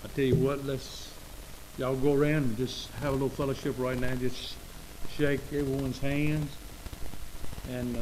I tell you what, y'all go around and just have a little fellowship right now. Just shake everyone's hands. And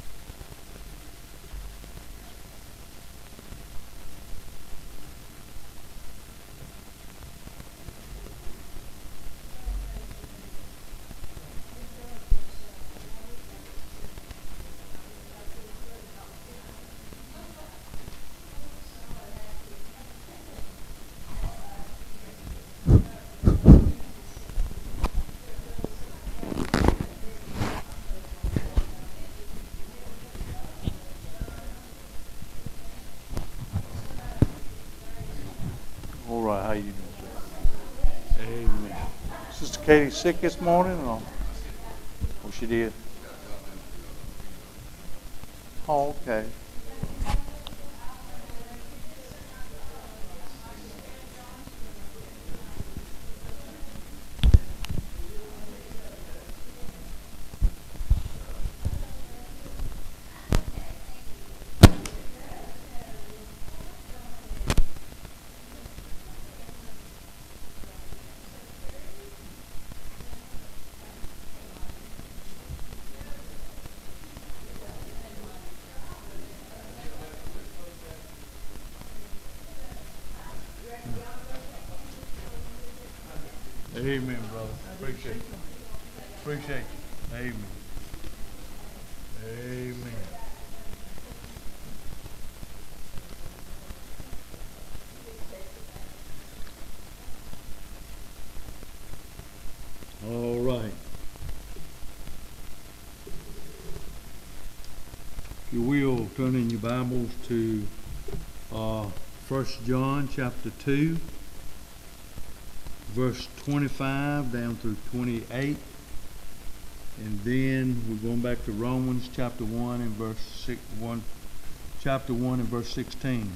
all right, how you doing, sir? Amen. Sister Katie sick this morning, or she did? Oh, okay. Amen, brother. Appreciate you. Appreciate you. Amen. Amen. All right. If you will, turn in your Bibles to 1 John chapter 2. Verse 25 down through 28, and then we're going back to Romans chapter 1 and chapter 1 and verse 16.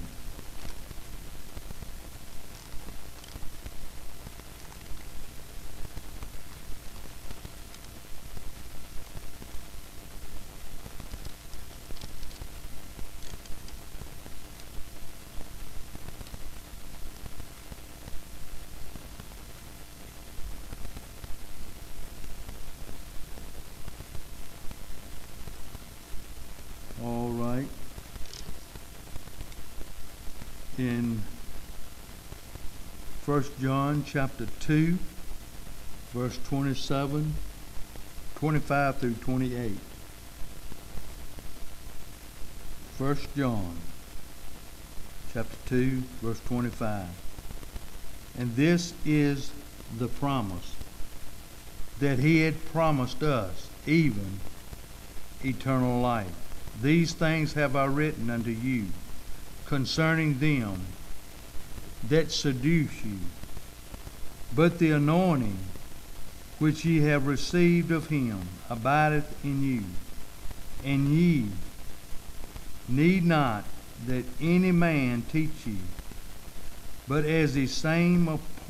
All right. In 1 John chapter 2, verse 27, 25 through 28. 1 John chapter 2, verse 25. And this is the promise that he had promised us, even eternal life. These things have I written unto you concerning them that seduce you. But the anointing which ye have received of him abideth in you, and ye need not that any man teach you, but as the same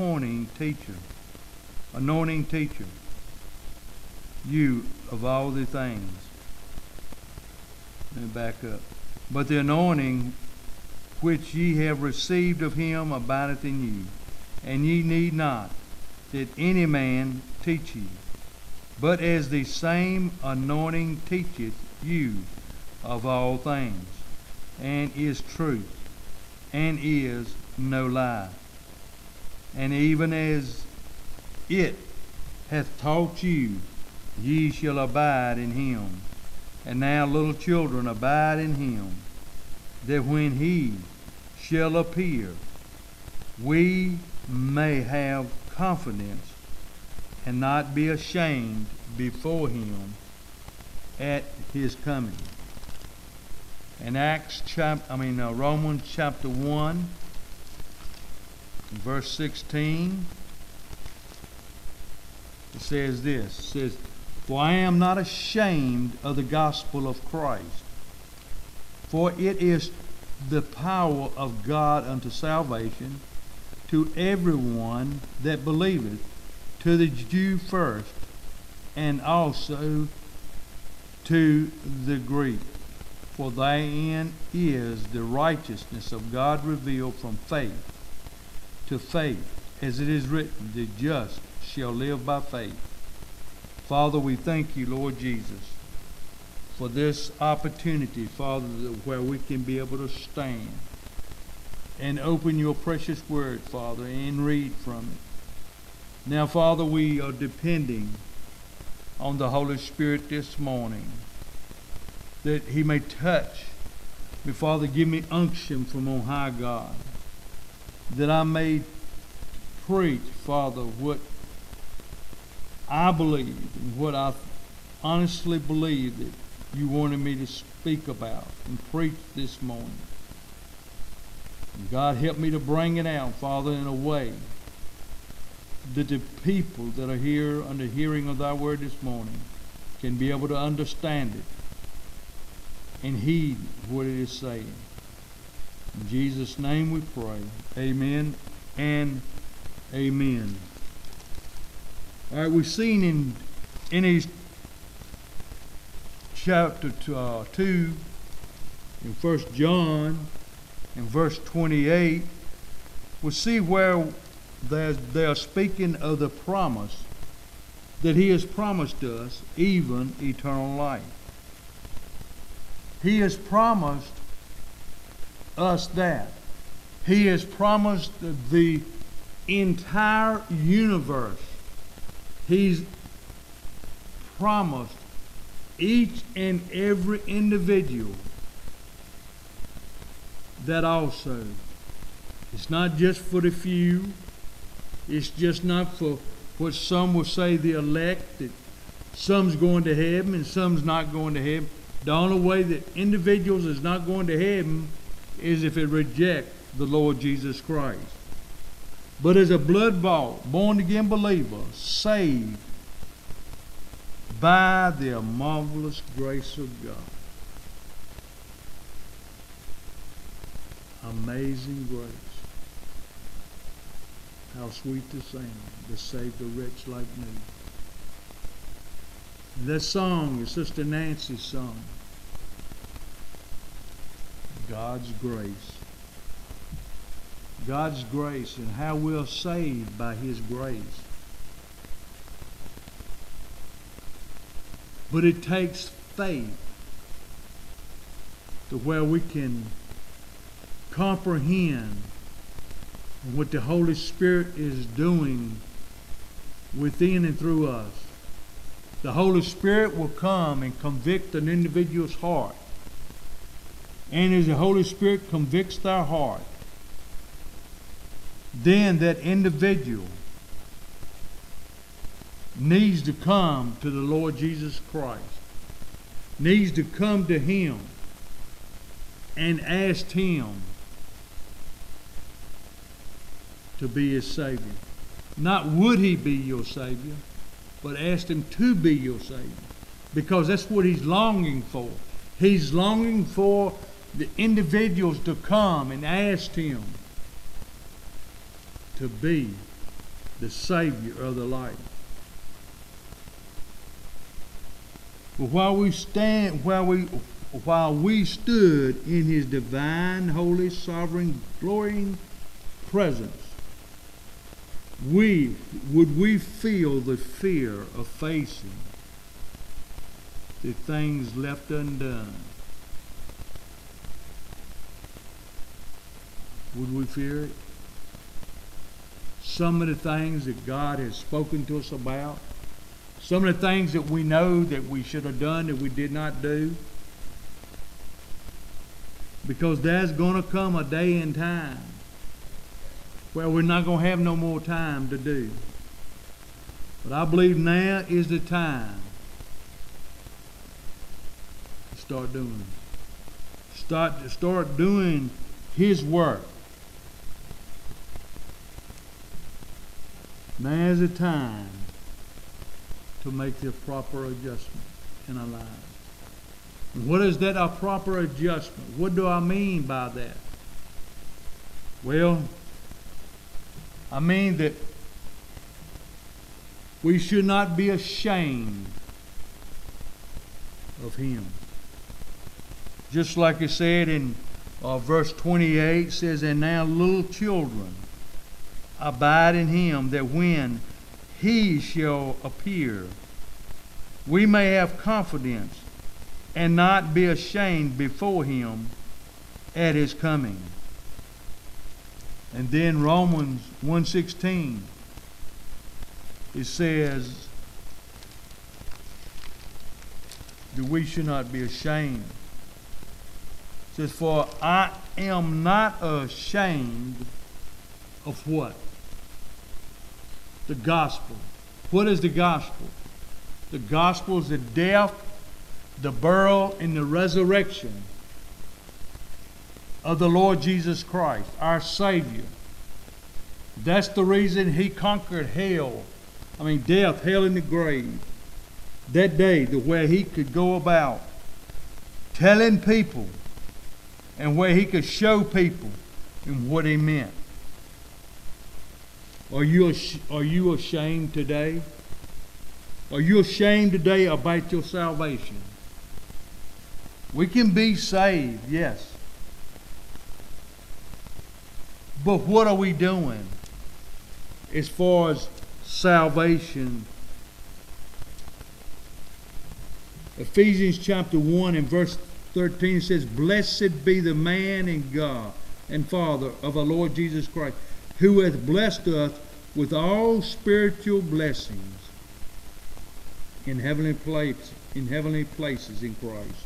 anointing teacher, you of all the things. Let me back up. But the anointing which ye have received of him abideth in you, and ye need not that any man teach you, but as the same anointing teacheth you of all things, and is truth, and is no lie. And even as it hath taught you, ye shall abide in him. And now, little children, abide in him, that when he shall appear, we may have confidence and not be ashamed before him at his coming. In Romans chapter 1, verse 16, it says this. It says, "For I am not ashamed of the gospel of Christ, for it is the power of God unto salvation to everyone that believeth, to the Jew first, and also to the Greek. For therein is the righteousness of God revealed from faith to faith, as it is written, the just shall live by faith. Father, we thank you, Lord Jesus, for this opportunity, Father, where we can be able to stand and open your precious word, Father, and read from it. Now, Father, we are depending on the Holy Spirit this morning, that he may touch me, Father. Give me unction from on high, God, that I may preach, Father, what I believe and what I honestly believe that you wanted me to speak about and preach this morning. And God, help me to bring it out, Father, in a way that the people that are here under hearing of thy word this morning can be able to understand it and heed what it is saying. In Jesus' name we pray. Amen and amen. All right, we've seen in his chapter 2, in 1 John, in verse 28, we see where they are speaking of the promise that he has promised us, even eternal life. He has promised us that. He has promised the entire universe. He's promised each and every individual that also. It's not just for the few. It's just not for what some will say the elect, that some's going to heaven and some's not going to heaven. The only way that individuals is not going to heaven is if it reject the Lord Jesus Christ. But as a blood-bought, born-again believer, saved by the marvelous grace of God. Amazing grace. How sweet the sound to save a wretch like me. And that song is Sister Nancy's song. God's grace. God's grace, and how we are saved by his grace. But it takes faith to where we can comprehend what the Holy Spirit is doing within and through us. The Holy Spirit will come and convict an individual's heart. And as the Holy Spirit convicts their heart, then that individual needs to come to the Lord Jesus Christ, needs to come to him and ask him to be his Savior. Not would he be your Savior, but ask him to be your Savior, because that's what he's longing for. He's longing for the individuals to come and ask him to be the Savior of their life. But while we stood in his divine, holy, sovereign, glowing presence, would we feel the fear of facing the things left undone? Would we fear it? Some of the things that God has spoken to us about, some of the things that we know that we should have done that we did not do. Because there's going to come a day and time where we're not going to have no more time to do. But I believe now is the time to start doing it. Start doing his work. Now's the time to make the proper adjustment in our lives. And what is that, a proper adjustment? What do I mean by that? Well, I mean that we should not be ashamed of him. Just like it said in verse 28, it says, "And now little children, abide in him, that when he shall appear, we may have confidence and not be ashamed before him at his coming. And then Romans 1:16, it says that we should not be ashamed. It says, for I am not ashamed of what? The gospel. What is the gospel? The gospel is the death, the burial, and the resurrection of the Lord Jesus Christ, our Savior. That's the reason he conquered hell. Death, hell, and the grave. That day, to where he could go about telling people, and where he could show people and what he meant. Are you ashamed today? Are you ashamed today about your salvation? We can be saved, yes. But what are we doing as far as salvation? Ephesians chapter 1 and verse 13 says, blessed be the man and God and Father of our Lord Jesus Christ, who hath blessed us with all spiritual blessings in heavenly places in Christ.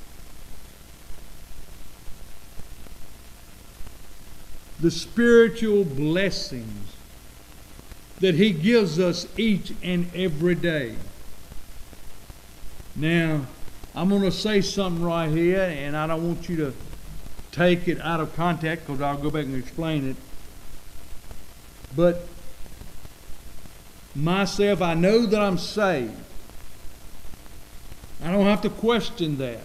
The spiritual blessings that he gives us each and every day. Now, I'm going to say something right here, and I don't want you to take it out of context, because I'll go back and explain it. But myself, I know that I'm saved. I don't have to question that.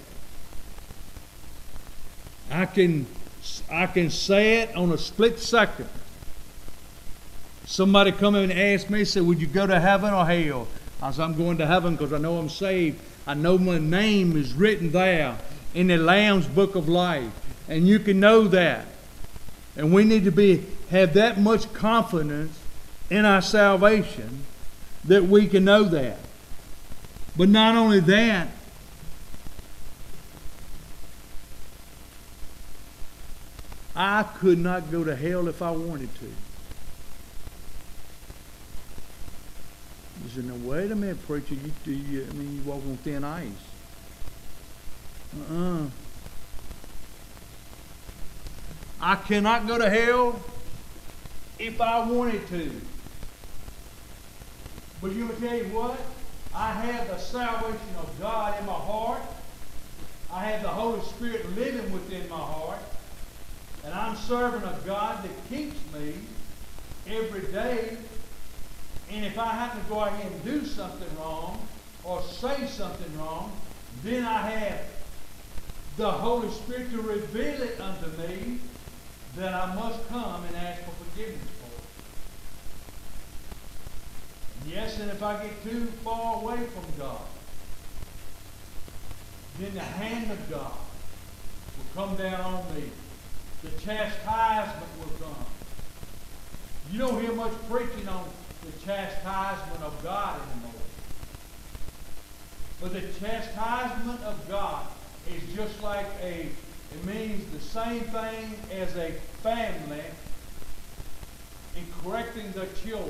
I can say it on a split second. Somebody come in and ask me, say, would you go to heaven or hell? I said, I'm going to heaven because I know I'm saved. I know my name is written there in the Lamb's Book of Life. And you can know that. And we need to have that much confidence in our salvation that we can know that. But not only that, I could not go to hell if I wanted to. You said, now wait a minute, preacher, you walk on thin ice. I cannot go to hell if I wanted to. But you want to tell you what? I have the salvation of God in my heart. I have the Holy Spirit living within my heart. And I'm serving a God that keeps me every day. And if I happen to go out here and do something wrong or say something wrong, then I have the Holy Spirit to reveal it unto me that I must come and ask for forgiveness for it. Yes, and if I get too far away from God, then the hand of God will come down on me. The chastisement will come. You don't hear much preaching on the chastisement of God anymore. But the chastisement of God is just like it means the same thing as a family in correcting their children.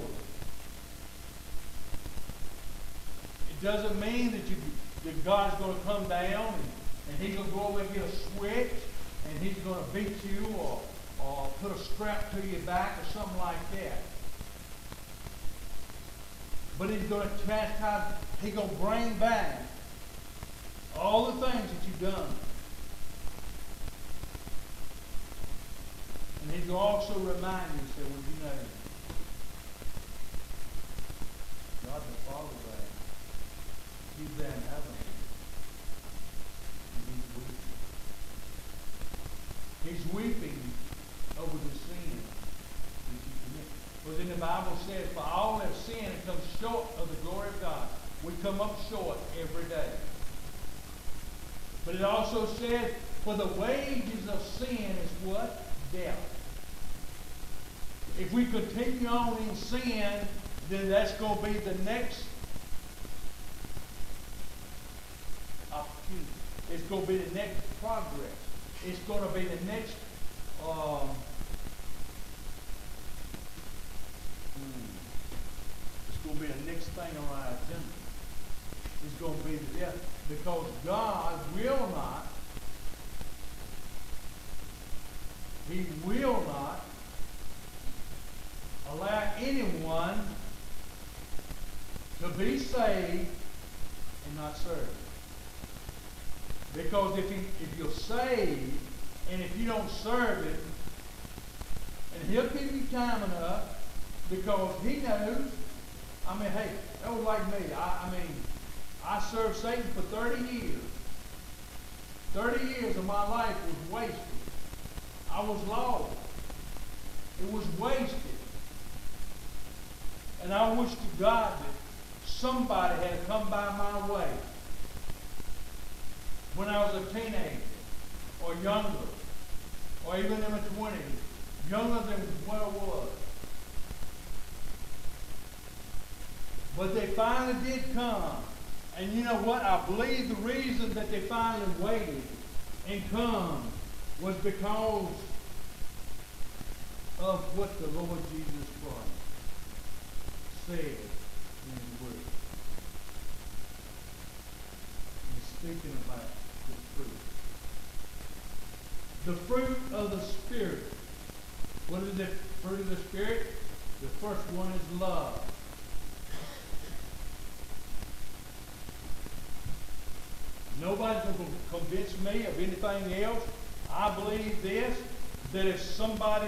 It doesn't mean that God's going to come down and he's going to go over and get a switch and he's going to beat you or put a strap to your back or something like that. But he's going to chastise, he's going to bring back all the things that you've done. And he's going to also remind you, say, well, you know, God the Father there, he's there in heaven. And he's weeping over the sin that you commit. Because in the Bible says, for all have sinned and come short of the glory of God. We come up short every day. But it also says, for the wages of sin is what? Death. if we continue on in sin, then that's going to be the next opportunity. It's going to be the next progress. It's going to be the next it's going to be the next thing on our agenda. It's going to be the death. Because God will not, He will not allow anyone to be saved and not serve. Because if you're saved and if you don't serve Him, and He'll give you time enough, because He knows. I mean, hey, that was like me. I served Satan for 30 years. 30 years of my life was wasted. I was lost. It was wasted. And I wish to God that somebody had come by my way when I was a teenager or younger, or even in my 20s, younger than what I was. But they finally did come. And you know what? I believe the reason that they finally waited and come was because of what the Lord Jesus Christ said in His Word. He's speaking about the fruit of the Spirit. What is the fruit of the Spirit? The first one is love. Nobody's going to convince me of anything else. I believe this, that if somebody,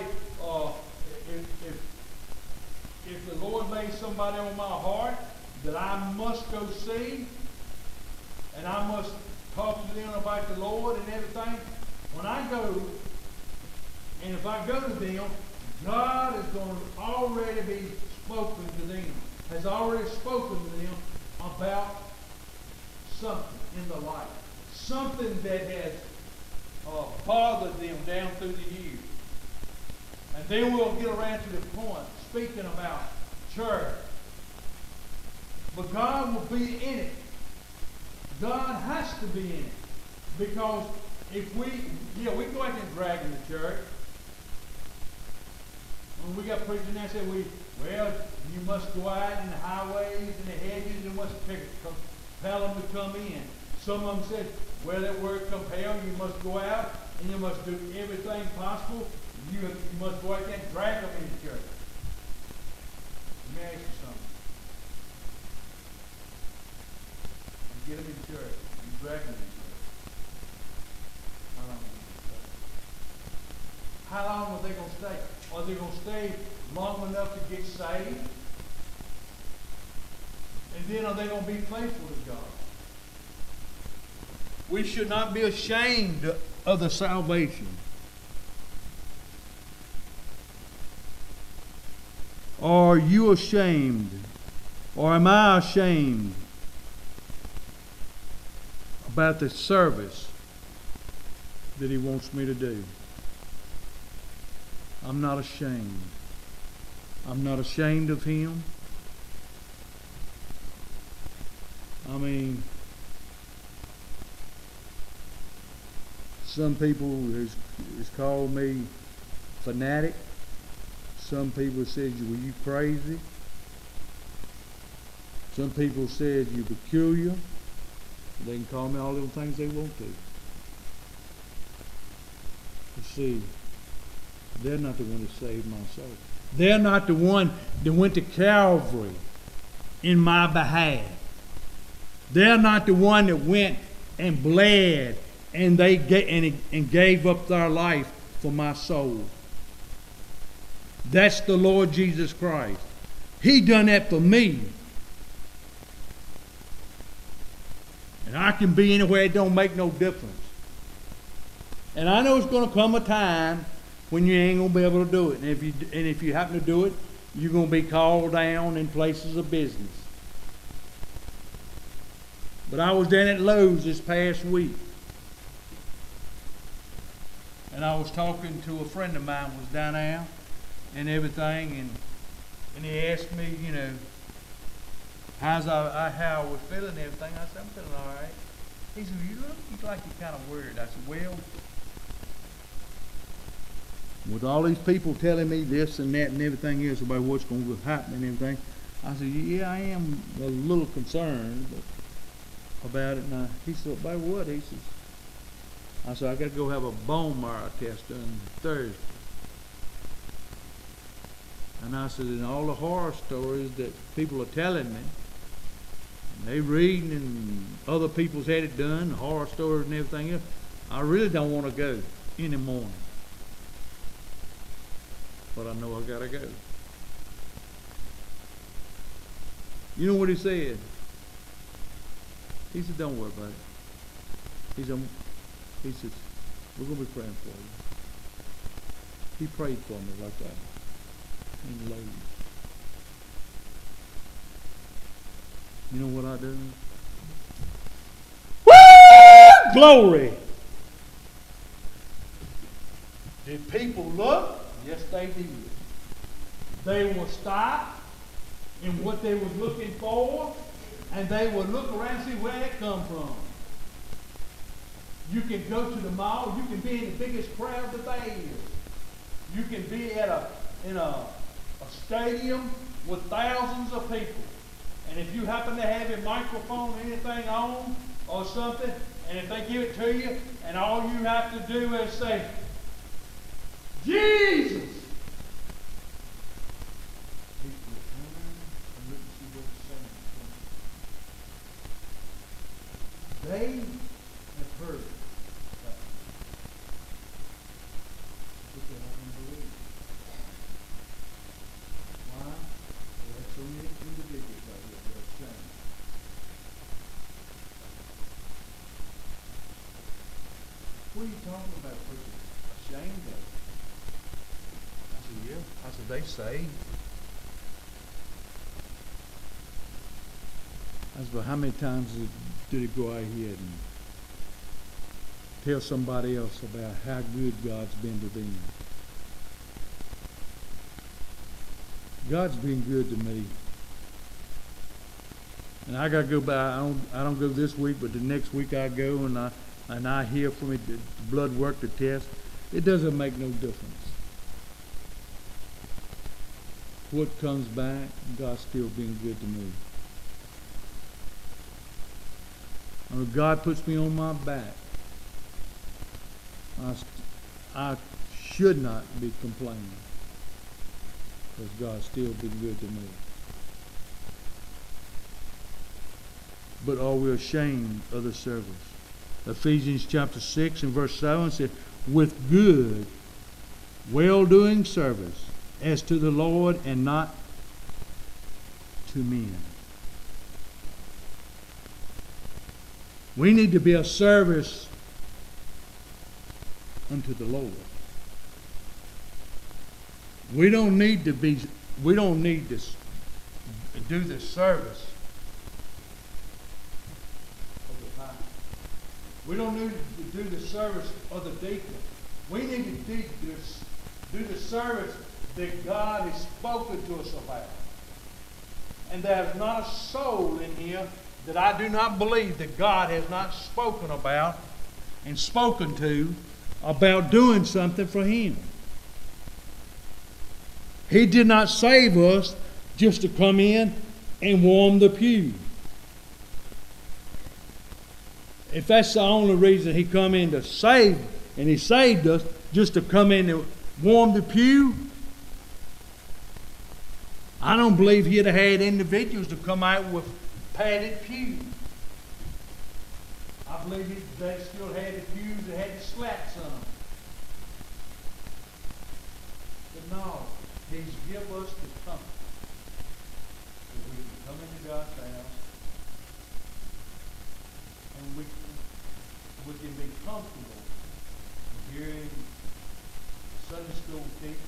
if the Lord lays somebody on my heart that I must go see, and I must talk to them about the Lord and everything, when I go, and if I go to them, God is going to already be spoken to them, has already spoken to them about something in the life. Something that has bothered them down through the years. And then we'll get around to the point, speaking about church. But God will be in it. God has to be in it. Because if we go out and drag in the church. When we got preachers now say, you must go out in the highways and the hedges and must compel them to come in. Some of them said, that word compel, you must go out and you must do everything possible. You must go out there and drag them into church. Let me ask you something. You get them in church, you drag them in church. How long are they going to stay? Are they going to stay long enough to get saved? And then are they going to be faithful to God? We should not be ashamed of the salvation. Are you ashamed? Or am I ashamed about the service that He wants me to do? I'm not ashamed. I'm not ashamed of Him. Some people has called me fanatic. Some people said, were you crazy? Some people said, you're peculiar. They can call me all the things they want to. You see, they're not the one that saved my soul. They're not the one that went to Calvary in my behalf. They're not the one that went and bled and gave up their life for my soul. That's the Lord Jesus Christ. He done that for me. And I can be anywhere, it don't make no difference. And I know it's going to come a time when you ain't going to be able to do it. And if you happen to do it, you're going to be called down in places of business. But I was down at Lowe's this past week. And I was talking to a friend of mine who was down there. and everything, and he asked me, how I was feeling and everything. I said, I'm feeling all right. He said, you look like you're kind of worried. I said, well, with all these people telling me this and that and everything else about what's going to happen and everything, I said, yeah, I am a little concerned about it. And he said, about what? He says, I said, I got to go have a bone marrow test done Thursday. And I said, and all the horror stories that people are telling me, and they reading and other people's had it done, horror stories and everything else, I really don't want to go in the morning. But I know I got to go. You know what he said? He said, don't worry about it. He says, we're going to be praying for you. He prayed for me like that. And lowly. You know what I do? Woo! Glory! Did people look? Yes, they did. They will stop in what they was looking for, and they will look around and see where it come from. You can go to the mall. You can be in the biggest crowd that there is. You can be at in a stadium with thousands of people. And if you happen to have your microphone or anything on or something, and if they give it to you, and all you have to do is say, Jesus! People will turn and look and see what's saying. They have heard that. But they haven't believed. Why? There are so many individuals out here that are ashamed. What are you talking about, preacher? Ashamed of it? I said, yeah. I said, they say. I said, well, how many times did it go out here and tell somebody else about how good God's been to them? God's been good to me. And I got to go by, I don't go this week, but the next week I go and I hear from it, the blood work, the test. It doesn't make no difference. What comes back, God's still been good to me. And when God puts me on my back, I should not be complaining, because God's still been good to me. But are we ashamed of the service? Ephesians chapter 6 and verse 7 says, with good, well-doing service as to the Lord and not to men. We need to be a service unto the Lord. We don't need to do the service of the pastor. We don't need to do the service of the deacon. We need to do the service that God has spoken to us about. And there's not a soul in here that I do not believe that God has not spoken about and spoken to about doing something for Him. He did not save us just to come in and warm the pew. If that's the only reason He come in to save, and He saved us just to come in and warm the pew, I don't believe He'd have had individuals to come out with padded pews. I believe they still had the pews that had the slats on them. But no, He's given us the comfort that we can come into God's house and we can be comfortable hearing Sunday school teach,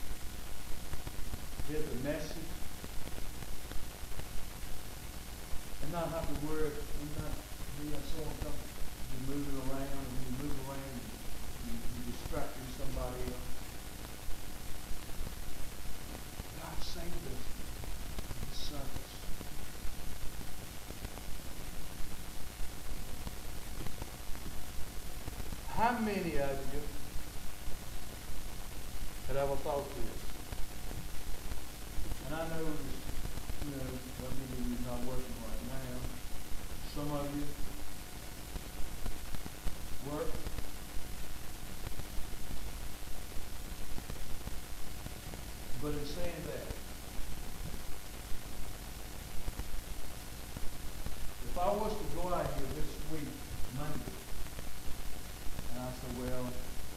hear the message, and not have to worry and not be so uncomfortable. You're moving around and you move around and you're distracting somebody else. how many of you had ever thought this? And I know, some of you are not working right now. Some of you work. But in saying that, if I was to go out here this week, Monday, and I said, well,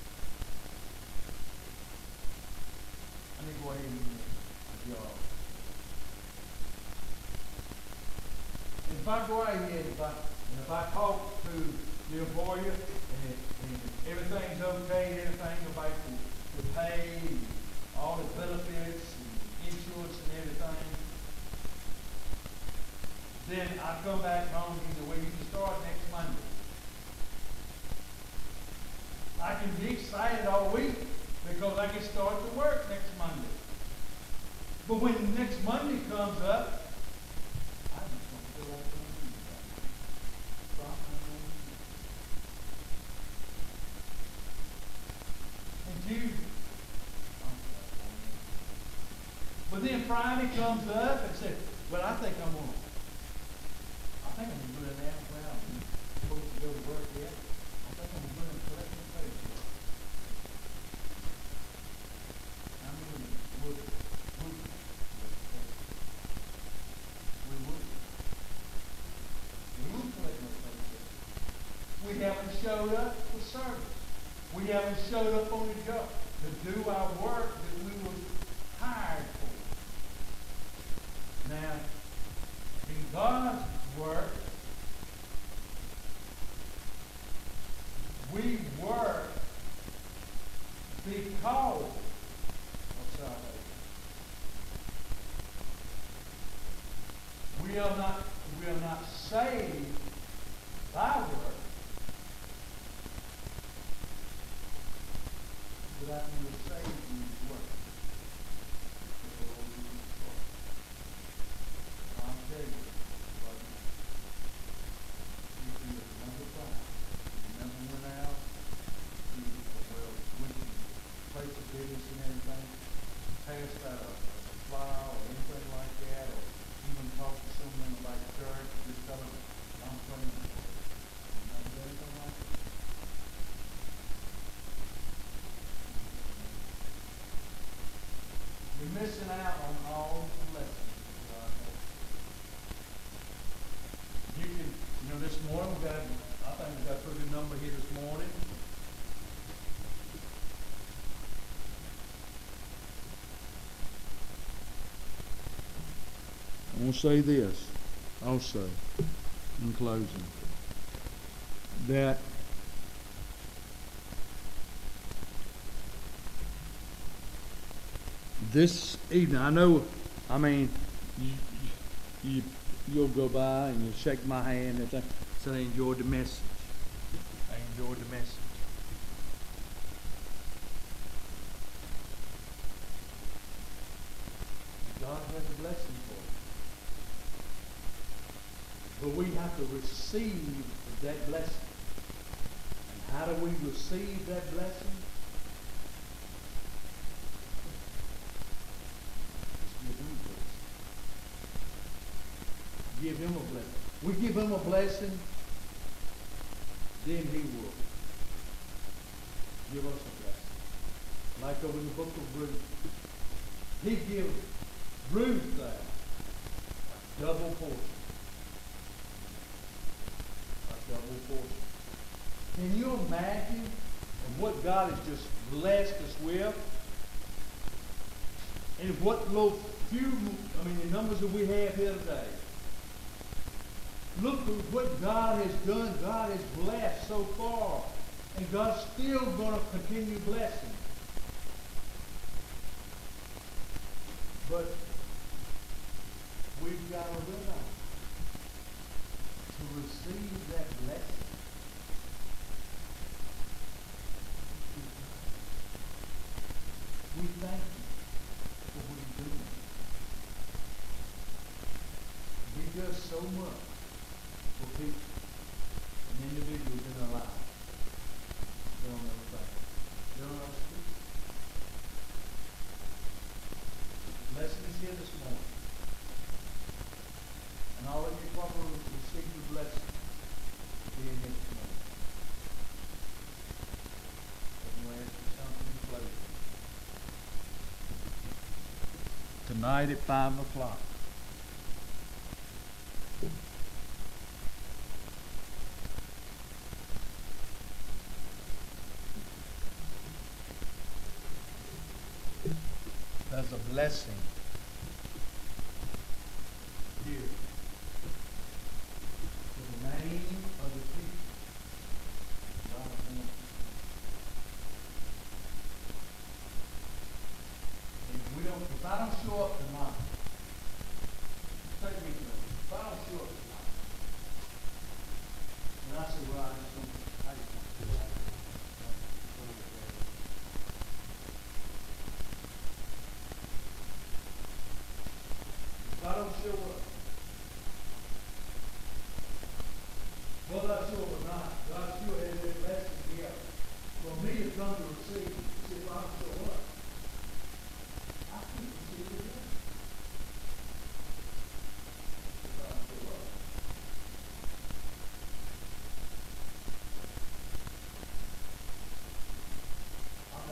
I need to go ahead and get a job. And if I go out here and if I talk to the employer and everything's okay, everything about the pay, all the benefits and insurance and everything, then I come back home and he said, well, you can start next Monday. I can be excited all week because I can start to work next Monday. But when the next Monday comes up, I just don't feel like doing anything. And you, but then Friday comes up and says, well, I think I'm going to do it now. Well, I'm supposed to go to work yet. I think I'm going to collect my paycheck. I'm going to work. We won't collect my paycheck. We haven't showed up for service. We haven't showed up on the job to do our work that we were hired for. Now, in God's work, we work because of salvation. We are not saved by work. But I can be saved in His work. I'll tell you, but if you remember time, remember went out, went to place of business and everything, passed out a flyer or anything like that, or even talked to someone about church, just tell them, I'm praying for you. Remember anything like that? You're missing out on all the lessons. This morning I think we got a pretty good number here this morning. I want to say this also in closing, that this evening, you'll go by and you'll shake my hand and say, I enjoyed the message. I enjoyed the message. God has a blessing for you. But we have to receive that blessing. And how do we receive that blessing? Give him a blessing. We give him a blessing, then he will give us a blessing. Like over in the book of Ruth, he gives Ruth a double portion. A double portion. Can you imagine what God has just blessed us with? And what little few, the numbers that we have here today. Look at what God has done. God has blessed so far. And God's still going to continue blessing. But we've got to realize to receive that blessing, we thank you for what you're doing. He does so much for people and individuals in their lives. here this morning. And all of you probably receive the blessing of being here this morning. I'm going to ask you something in closing. Tonight at 5 o'clock, there's a blessing here in the name of the people. God wants. And we don't, if I don't show up tonight, take me to it. If I don't show up tonight, and I say, well, I just don't, I just don't feel like it. If I don't show up, whether I show up or not, God still has that blessing here for me to come to receive. See, if I don't show up, I can't receive it again. If I don't show up. I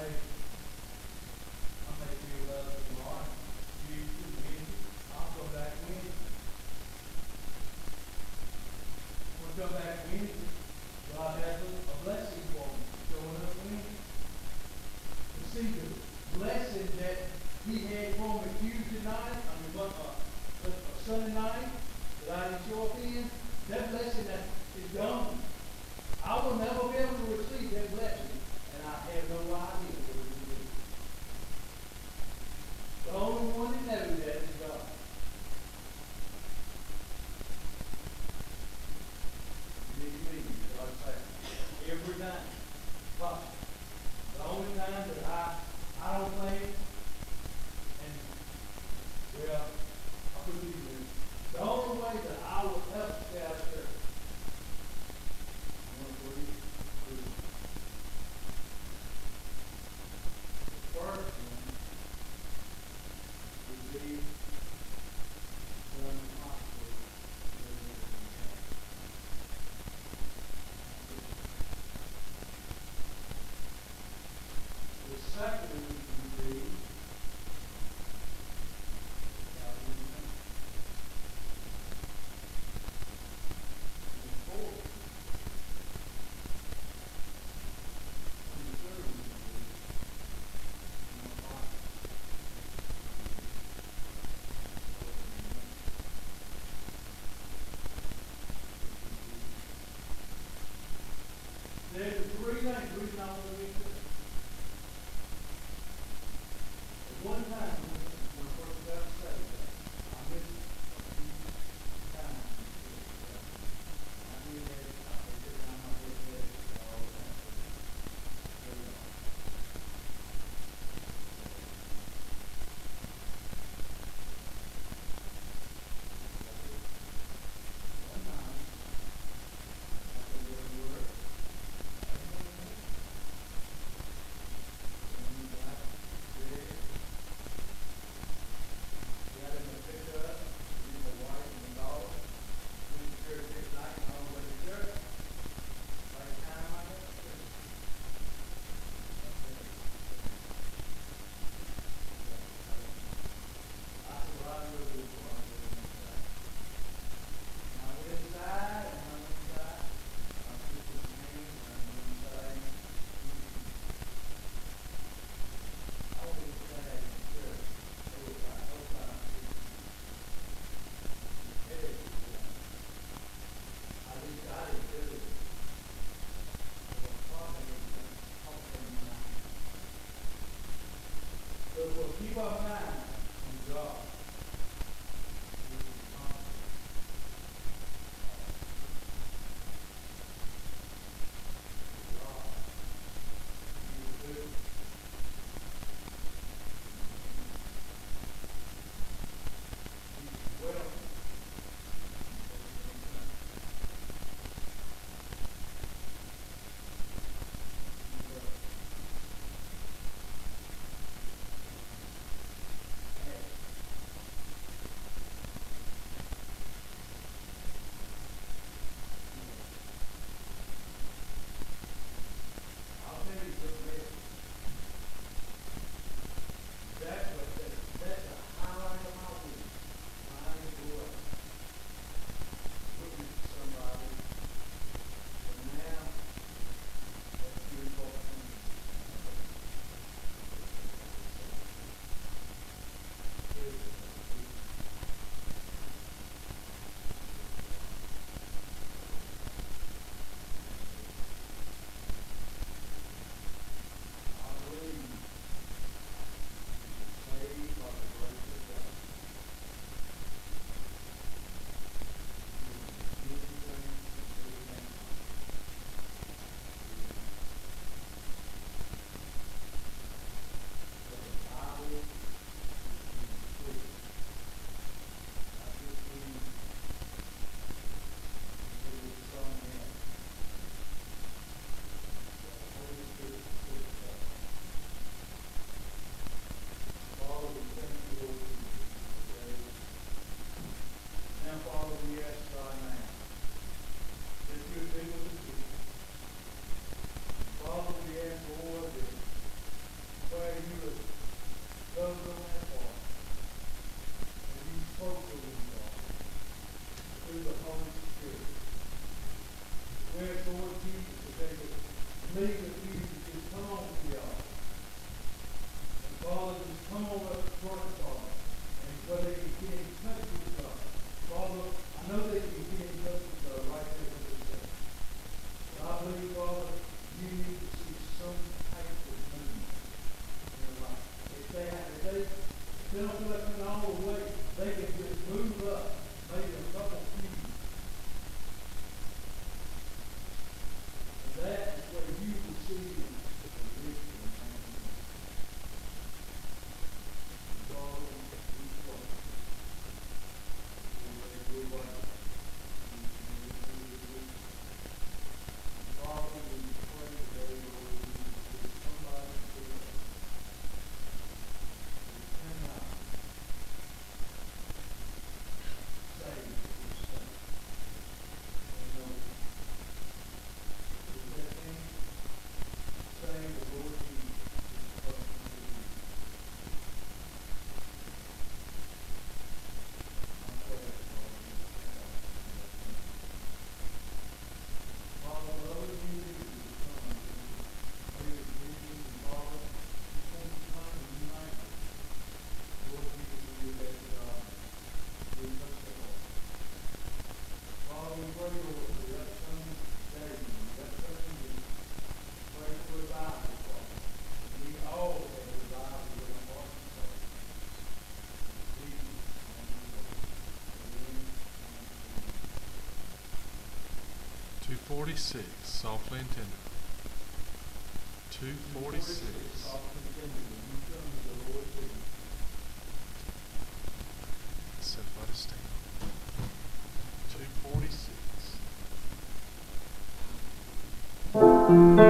may feel tomorrow, Tuesday, Wednesday. I'll come back Wednesday. When I come back Wednesday, God has a blessing for me, showing up Wednesday. You see, the blessing that He had for me Tuesday night, Sunday night, that I didn't show up in, that blessing that is gone. I will never be able to receive that blessing, and I have no idea what it is. The only one that knows that is God. Believe me, God said, every time possible. The only time that I don't think, and well, I put these in. The only all the way. They can just move up, maybe a couple feet. And that is where you will see the victory. .246, softly and tenderly. 246. Set by the stand. 246.